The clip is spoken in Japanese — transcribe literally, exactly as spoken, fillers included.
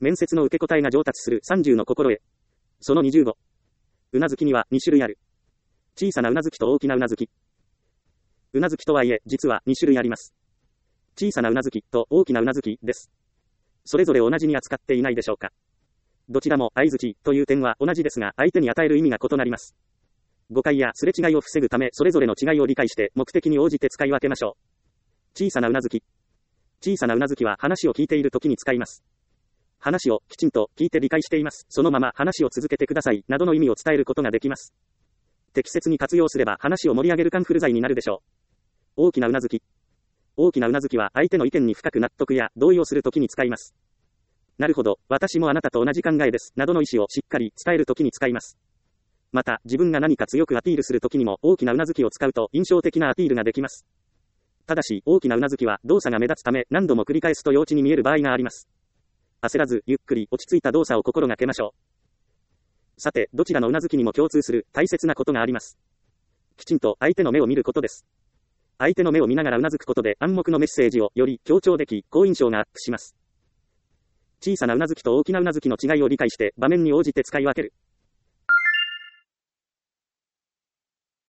面接の受け答えが上達するさんじゅうの心得。そのにじゅうご。うなずきにはに種類ある。小さなうなずきと大きなうなずき。うなずきとはいえ、実はに種類あります。小さなうなずきと大きなうなずきです。それぞれ同じに扱っていないでしょうか。どちらも相づちという点は同じですが、相手に与える意味が異なります。誤解やすれ違いを防ぐため、それぞれの違いを理解して目的に応じて使い分けましょう。小さなうなずき。小さなうなずきは話を聞いているときに使います。話をきちんと聞いて理解しています。そのまま話を続けてください。などの意味を伝えることができます。適切に活用すれば話を盛り上げるカンフル剤になるでしょう。大きなうなずき。大きなうなずきは相手の意見に深く納得や同意をするときに使います。なるほど、私もあなたと同じ考えです。などの意思をしっかり伝えるときに使います。また、自分が何か強くアピールするときにも大きなうなずきを使うと印象的なアピールができます。ただし、大きなうなずきは動作が目立つため何度も繰り返すと幼稚に見える場合があります。焦らず、ゆっくり落ち着いた動作を心がけましょう。さて、どちらのうなずきにも共通する大切なことがあります。きちんと相手の目を見ることです。相手の目を見ながらうなずくことで暗黙のメッセージをより強調でき、好印象がアップします。小さなうなずきと大きなうなずきの違いを理解して場面に応じて使い分ける。